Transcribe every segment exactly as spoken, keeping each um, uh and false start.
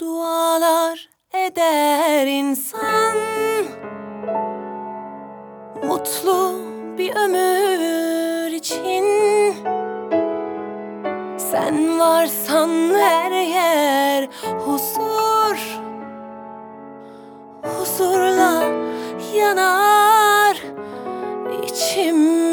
Dualar eder insan, mutlu bir ömür için. Sen varsan her yer huzur, huzurla yanar içim.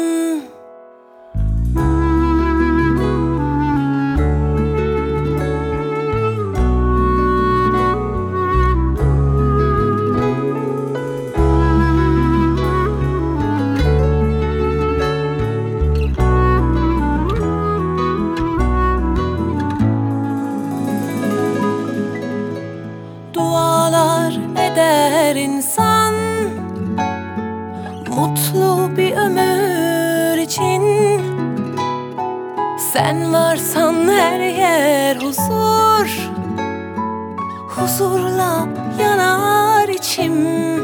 Dualar eder insan, mutlu bir ömür için. Sen varsan her yer huzur, huzurla yanar içim.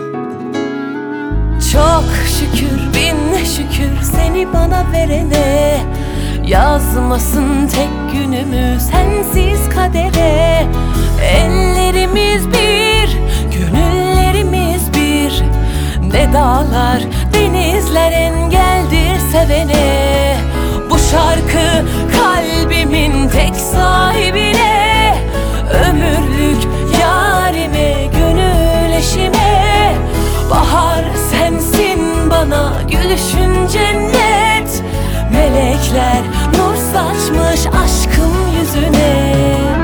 Çok şükür, bin şükür seni bana verene. Yazmasın tek günümü sensiz kadere. Ellerimiz bir, gönüllerimiz bir. Ne dağlar, denizler engeldir sevene. Bu şarkı kalbimin tek sahibine. Ömürlük yarime, gönül eşime. Bahar sensin bana, gülüşün cennet. Melekler nur saçmış aşkım yüzüne.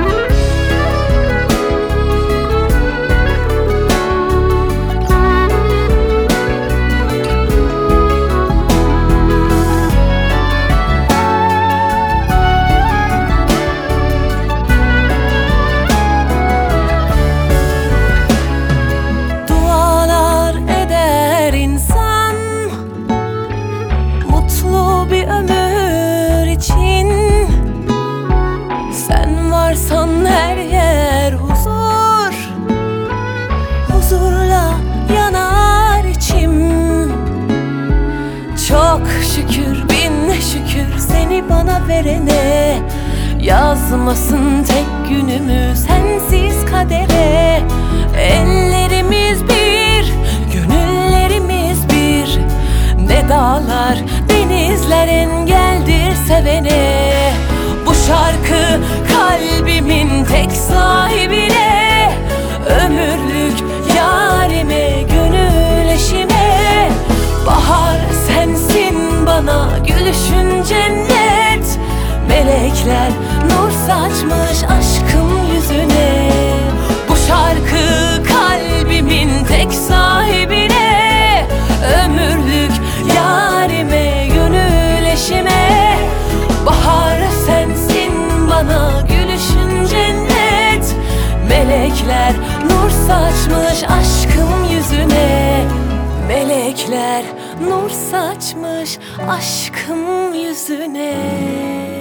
Dualar eder insan, mutlu bir ömür için. Sen varsan her yer huzur, huzurla yanar içim. Çok şükür, bin şükür seni bana verene. Yazmasın tek günümü sensiz kadere. Ellerimiz bir, gönüllerimiz bir. Ne dağlar, denizler engeldir sevene. Bu şarkı kalbimin tek sahibine. Ömürlük yarime, gönül eşime. Bahar sensin bana, gülüşün cennet. Melekler nur saçmış aşkım yüzüne. Bu şarkı kalbimin tek sahibine. Ömürlük yarime, gönül eşime. Bahar sensin bana, gülüşün cennet. Melekler nur saçmış aşkım yüzüne. Melekler nur saçmış aşkım yüzüne.